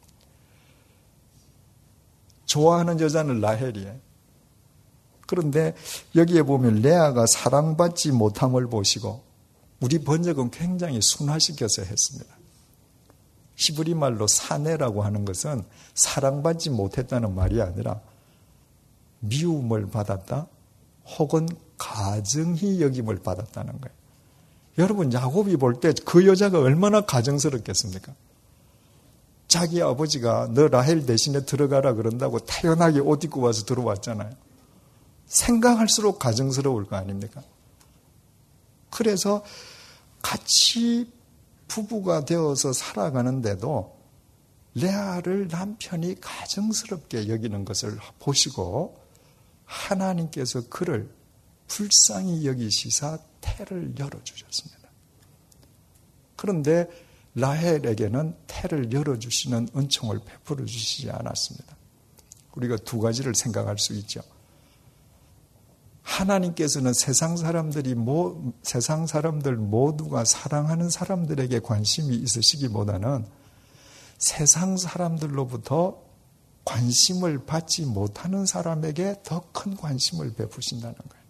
좋아하는 여자는 라헬이에요. 그런데 여기에 보면 레아가 사랑받지 못함을 보시고, 우리 번역은 굉장히 순화시켜서 했습니다. 히브리 말로 사내라고 하는 것은 사랑받지 못했다는 말이 아니라 미움을 받았다 혹은 가증히 여김을 받았다는 거예요. 여러분, 야곱이 볼 때 그 여자가 얼마나 가증스럽겠습니까? 자기 아버지가 너 라헬 대신에 들어가라 그런다고 태연하게 옷 입고 와서 들어왔잖아요. 생각할수록 가증스러울 거 아닙니까? 그래서 같이 부부가 되어서 살아가는데도 레아를 남편이 가증스럽게 여기는 것을 보시고 하나님께서 그를 불쌍히 여기시사 태를 열어주셨습니다. 그런데 라헬에게는 태를 열어주시는 은총을 베풀어 주시지 않았습니다. 우리가 두 가지를 생각할 수 있죠. 하나님께서는 세상 사람들 모두가 사랑하는 사람들에게 관심이 있으시기보다는 세상 사람들로부터 관심을 받지 못하는 사람에게 더 큰 관심을 베푸신다는 거예요.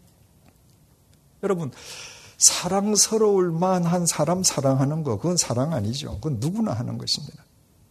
여러분, 사랑스러울 만한 사람 사랑하는 거, 그건 사랑 아니죠. 그건 누구나 하는 것입니다.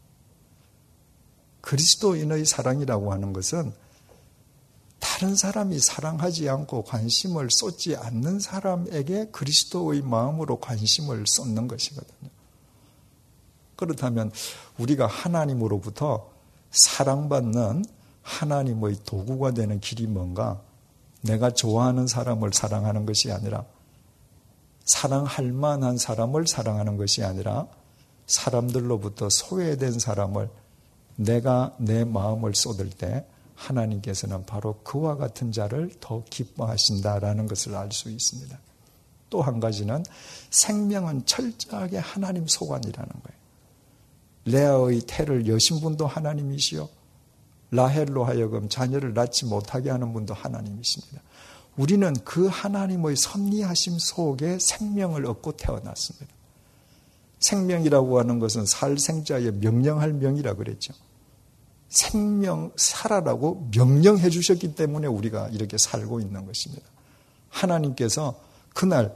그리스도인의 사랑이라고 하는 것은 다른 사람이 사랑하지 않고 관심을 쏟지 않는 사람에게 그리스도의 마음으로 관심을 쏟는 것이거든요. 그렇다면 우리가 하나님으로부터 사랑받는 하나님의 도구가 되는 길이 뭔가? 내가 좋아하는 사람을 사랑하는 것이 아니라, 사랑할 만한 사람을 사랑하는 것이 아니라, 사람들로부터 소외된 사람을 내가 내 마음을 쏟을 때 하나님께서는 바로 그와 같은 자를 더 기뻐하신다라는 것을 알 수 있습니다. 또 한 가지는 생명은 철저하게 하나님 소관이라는 거예요. 레아의 태를 여신 분도 하나님이시요, 라헬로 하여금 자녀를 낳지 못하게 하는 분도 하나님이십니다. 우리는 그 하나님의 섭리하심 속에 생명을 얻고 태어났습니다. 생명이라고 하는 것은 살 생자의 명령할 명이라 그랬죠. 생명 살아라고 명령해 주셨기 때문에 우리가 이렇게 살고 있는 것입니다. 하나님께서 그날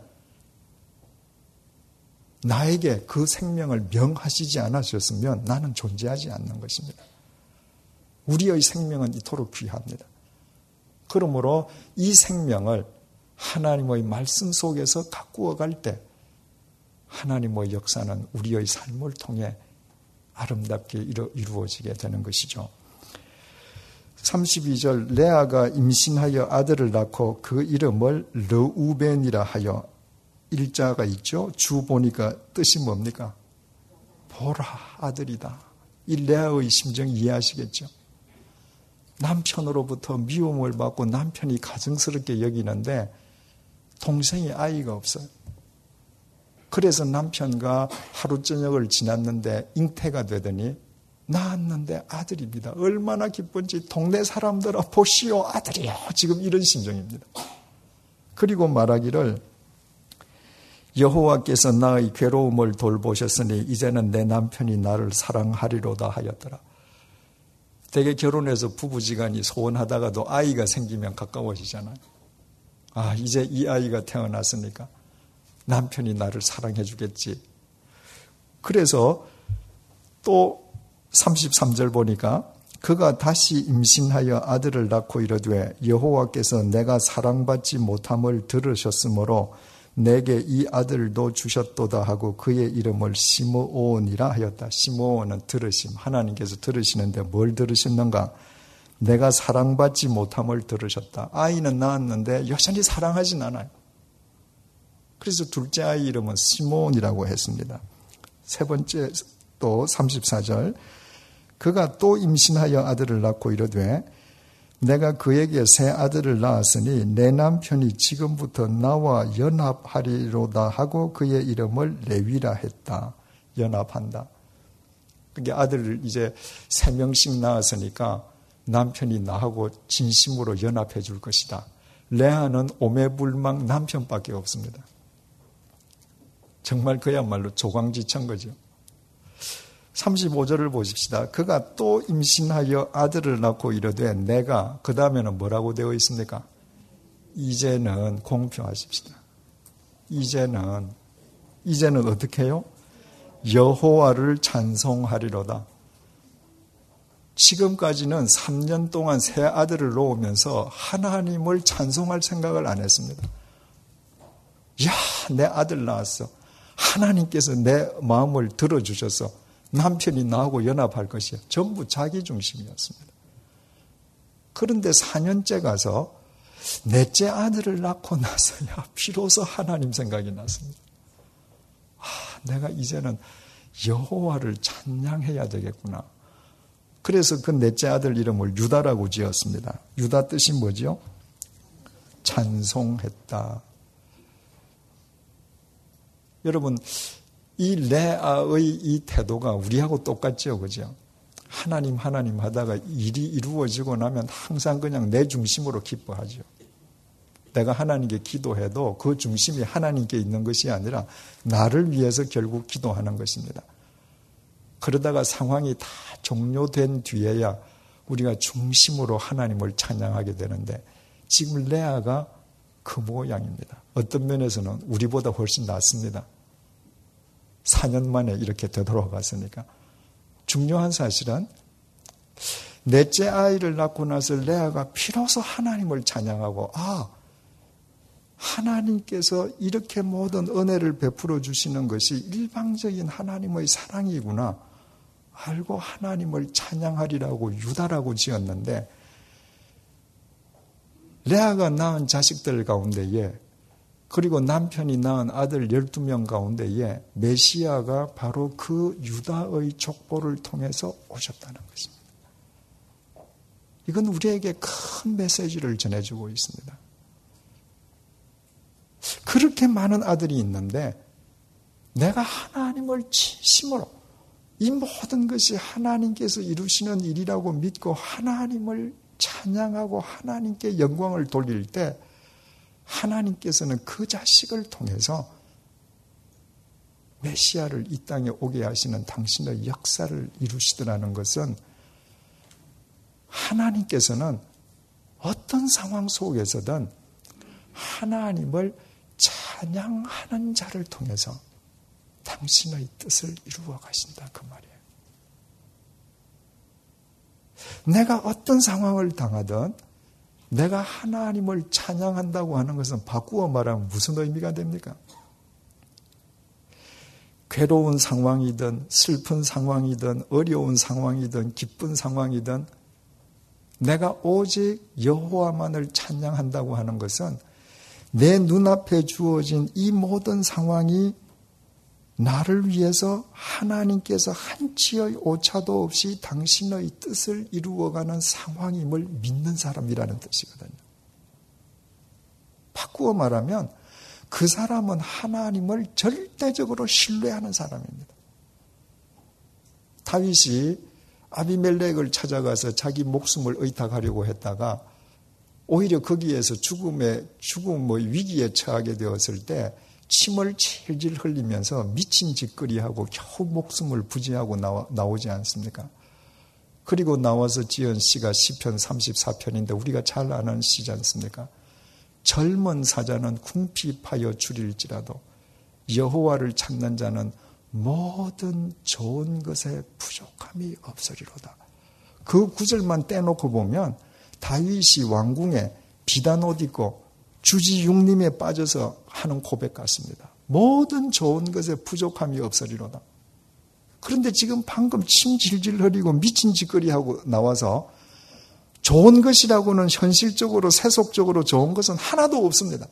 나에게 그 생명을 명하시지 않으셨으면 나는 존재하지 않는 것입니다. 우리의 생명은 이토록 귀합니다. 그러므로 이 생명을 하나님의 말씀 속에서 가꾸어 갈 때 하나님의 역사는 우리의 삶을 통해 아름답게 이루어지게 되는 것이죠. 32절 레아가 임신하여 아들을 낳고 그 이름을 르우벤이라 하여, 일자가 있죠. 주 보니까 뜻이 뭡니까? 보라, 아들이다. 이 레아의 심정 이해하시겠죠? 남편으로부터 미움을 받고 남편이 가증스럽게 여기는데 동생이 아이가 없어요. 그래서 남편과 하루 저녁을 지났는데 잉태가 되더니 낳았는데 아들입니다. 얼마나 기쁜지 동네 사람들아 보시오 아들이요. 지금 이런 심정입니다. 그리고 말하기를 여호와께서 나의 괴로움을 돌보셨으니 이제는 내 남편이 나를 사랑하리로다 하였더라. 대개 결혼해서 부부지간이 소원하다가도 아이가 생기면 가까워지잖아요. 아, 이제 이 아이가 태어났으니까 남편이 나를 사랑해 주겠지. 그래서 또 33절 보니까 그가 다시 임신하여 아들을 낳고 이르되 여호와께서 내가 사랑받지 못함을 들으셨으므로 내게 이 아들도 주셨도다 하고 그의 이름을 시므온이라 하였다. 시므온은 들으심. 하나님께서 들으시는데 뭘 들으셨는가? 내가 사랑받지 못함을 들으셨다. 아이는 낳았는데 여전히 사랑하진 않아요. 그래서 둘째 아이 이름은 시므온이라고 했습니다. 세 번째 또 34절 그가 또 임신하여 아들을 낳고 이르되 내가 그에게 새 아들을 낳았으니 내 남편이 지금부터 나와 연합하리로다 하고 그의 이름을 레위라 했다. 연합한다. 그게 아들을 이제 3명씩 낳았으니까 남편이 나하고 진심으로 연합해 줄 것이다. 레아는 오매불망 남편밖에 없습니다. 정말 그야말로 조광지천 거죠. 35절을 보십시다. 그가 또 임신하여 아들을 낳고 이르되 내가 그 다음에는 뭐라고 되어 있습니까? 이제는 공표하십시다. 이제는 어떻게 해요? 여호와를 찬송하리로다. 지금까지는 3년 동안 새 아들을 놓으면서 하나님을 찬송할 생각을 안 했습니다. 야, 내 아들 낳았어. 하나님께서 내 마음을 들어주셔서 남편이 나하고 연합할 것이야. 전부 자기 중심이었습니다. 그런데 4년째 가서 넷째 아들을 낳고 나서야 비로소 하나님 생각이 났습니다. 내가 이제는 여호와를 찬양해야 되겠구나. 그래서 그 넷째 아들 이름을 유다라고 지었습니다. 유다 뜻이 뭐죠? 찬송했다. 여러분, 이 레아의 이 태도가 우리하고 똑같죠, 그죠? 하나님 하다가 일이 이루어지고 나면 항상 그냥 내 중심으로 기뻐하죠. 내가 하나님께 기도해도 그 중심이 하나님께 있는 것이 아니라 나를 위해서 결국 기도하는 것입니다. 그러다가 상황이 다 종료된 뒤에야 우리가 중심으로 하나님을 찬양하게 되는데 지금 레아가 그 모양입니다. 어떤 면에서는 우리보다 훨씬 낫습니다. 4년 만에 이렇게 되돌아갔으니까. 중요한 사실은 넷째 아이를 낳고 나서 레아가 비로소 하나님을 찬양하고 하나님께서 이렇게 모든 은혜를 베풀어 주시는 것이 일방적인 하나님의 사랑이구나 알고 하나님을 찬양하리라고 유다라고 지었는데 레아가 낳은 자식들 가운데에 그리고 남편이 낳은 아들 12명 가운데에 메시아가 바로 그 유다의 족보를 통해서 오셨다는 것입니다. 이건 우리에게 큰 메시지를 전해주고 있습니다. 그렇게 많은 아들이 있는데 내가 하나님을 진심으로 이 모든 것이 하나님께서 이루시는 일이라고 믿고 하나님을 찬양하고 하나님께 영광을 돌릴 때 하나님께서는 그 자식을 통해서 메시아를 이 땅에 오게 하시는 당신의 역사를 이루시더라는 것은 하나님께서는 어떤 상황 속에서든 하나님을 찬양하는 자를 통해서 당신의 뜻을 이루어 가신다 그 말이에요. 내가 어떤 상황을 당하든 내가 하나님을 찬양한다고 하는 것은 바꾸어 말하면 무슨 의미가 됩니까? 괴로운 상황이든 슬픈 상황이든 어려운 상황이든 기쁜 상황이든 내가 오직 여호와만을 찬양한다고 하는 것은 내 눈앞에 주어진 이 모든 상황이 나를 위해서 하나님께서 한치의 오차도 없이 당신의 뜻을 이루어가는 상황임을 믿는 사람이라는 뜻이거든요. 바꾸어 말하면 그 사람은 하나님을 절대적으로 신뢰하는 사람입니다. 다윗이 아비멜렉을 찾아가서 자기 목숨을 의탁하려고 했다가 오히려 거기에서 위기에 처하게 되었을 때 침을 질질 흘리면서 미친 짓거리하고 겨우 목숨을 부지하고 나오지 않습니까? 그리고 나와서 지은 시가 시편 34편인데 우리가 잘 아는 시지 않습니까? 젊은 사자는 궁핍하여 줄일지라도 여호와를 찾는 자는 모든 좋은 것에 부족함이 없으리로다. 그 구절만 떼놓고 보면 다윗이 왕궁에 비단 옷 입고 주지육림에 빠져서 하는 고백 같습니다. 모든 좋은 것에 부족함이 없으리로다. 그런데 지금 방금 침 질질 흘리고 미친 짓거리하고 나와서 좋은 것이라고는 현실적으로 세속적으로 좋은 것은 하나도 없습니다.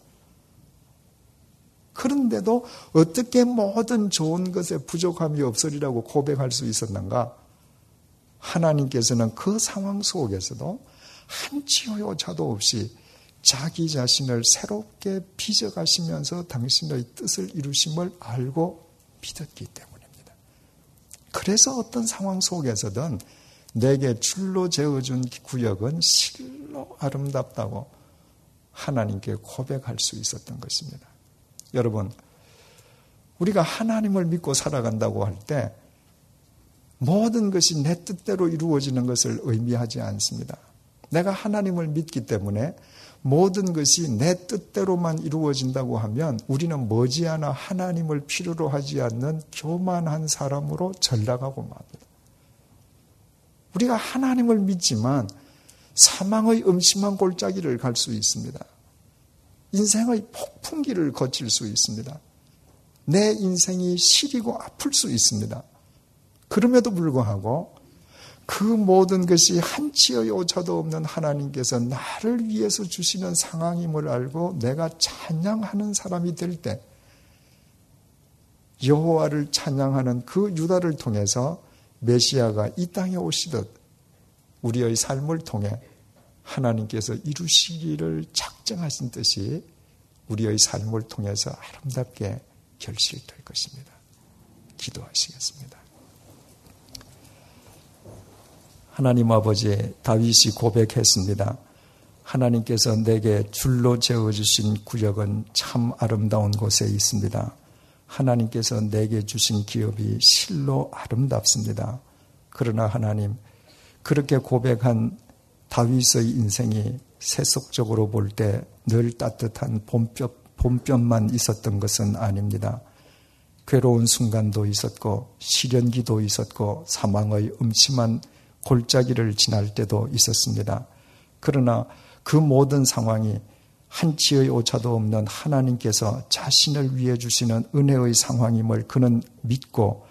그런데도 어떻게 모든 좋은 것에 부족함이 없으리라고 고백할 수 있었는가? 하나님께서는 그 상황 속에서도 한치의 오차도 없이 자기 자신을 새롭게 빚어가시면서 당신의 뜻을 이루심을 알고 믿었기 때문입니다. 그래서 어떤 상황 속에서든 내게 줄로 재어준 구역은 실로 아름답다고 하나님께 고백할 수 있었던 것입니다. 여러분, 우리가 하나님을 믿고 살아간다고 할 때 모든 것이 내 뜻대로 이루어지는 것을 의미하지 않습니다. 내가 하나님을 믿기 때문에 모든 것이 내 뜻대로만 이루어진다고 하면 우리는 머지않아 하나님을 필요로 하지 않는 교만한 사람으로 전락하고 맙니다. 우리가 하나님을 믿지만 사망의 음침한 골짜기를 갈 수 있습니다. 인생의 폭풍기를 거칠 수 있습니다. 내 인생이 시리고 아플 수 있습니다. 그럼에도 불구하고 그 모든 것이 한치의 오차도 없는 하나님께서 나를 위해서 주시는 상황임을 알고 내가 찬양하는 사람이 될 때 여호와를 찬양하는 그 유다를 통해서 메시아가 이 땅에 오시듯 우리의 삶을 통해 하나님께서 이루시기를 작정하신 뜻이 우리의 삶을 통해서 아름답게 결실될 것입니다. 기도하시겠습니다. 하나님 아버지, 다윗이 고백했습니다. 하나님께서 내게 줄로 재어주신 구역은 참 아름다운 곳에 있습니다. 하나님께서 내게 주신 기업이 실로 아름답습니다. 그러나 하나님, 그렇게 고백한 다윗의 인생이 세속적으로 볼 때 늘 따뜻한 봄볕만 있었던 것은 아닙니다. 괴로운 순간도 있었고 시련기도 있었고 사망의 음침한 골짜기를 지날 때도 있었습니다. 그러나 그 모든 상황이 한치의 오차도 없는 하나님께서 자신을 위해 주시는 은혜의 상황임을 그는 믿고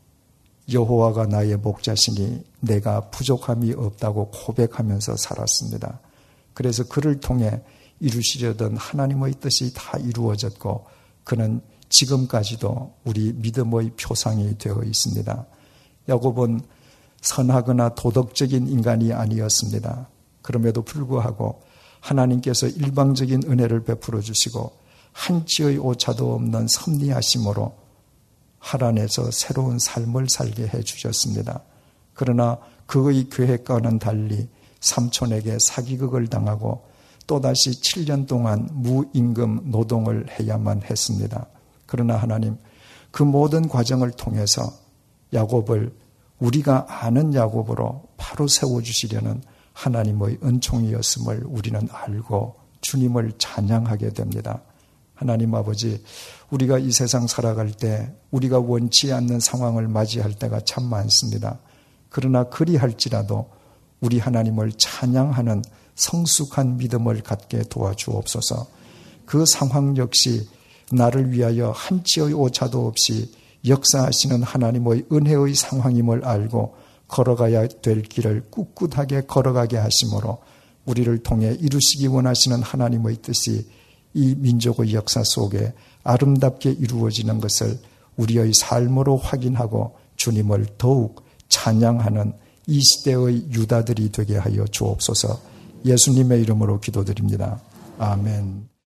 여호와가 나의 목자시니 내가 부족함이 없다고 고백하면서 살았습니다. 그래서 그를 통해 이루시려던 하나님의 뜻이 다 이루어졌고 그는 지금까지도 우리 믿음의 표상이 되어 있습니다. 야곱은 선하거나 도덕적인 인간이 아니었습니다. 그럼에도 불구하고 하나님께서 일방적인 은혜를 베풀어 주시고 한치의 오차도 없는 섭리하심으로 하란에서 새로운 삶을 살게 해 주셨습니다. 그러나 그의 계획과는 달리 삼촌에게 사기극을 당하고 또다시 7년 동안 무임금 노동을 해야만 했습니다. 그러나 하나님, 그 모든 과정을 통해서 야곱을 우리가 아는 야곱으로 바로 세워주시려는 하나님의 은총이었음을 우리는 알고 주님을 찬양하게 됩니다. 하나님 아버지, 우리가 이 세상 살아갈 때 우리가 원치 않는 상황을 맞이할 때가 참 많습니다. 그러나 그리할지라도 우리 하나님을 찬양하는 성숙한 믿음을 갖게 도와주옵소서. 그 상황 역시 나를 위하여 한치의 오차도 없이 역사하시는 하나님의 은혜의 상황임을 알고 걸어가야 될 길을 꿋꿋하게 걸어가게 하심으로 우리를 통해 이루시기 원하시는 하나님의 뜻이 이 민족의 역사 속에 아름답게 이루어지는 것을 우리의 삶으로 확인하고 주님을 더욱 찬양하는 이 시대의 유다들이 되게 하여 주옵소서. 예수님의 이름으로 기도드립니다. 아멘.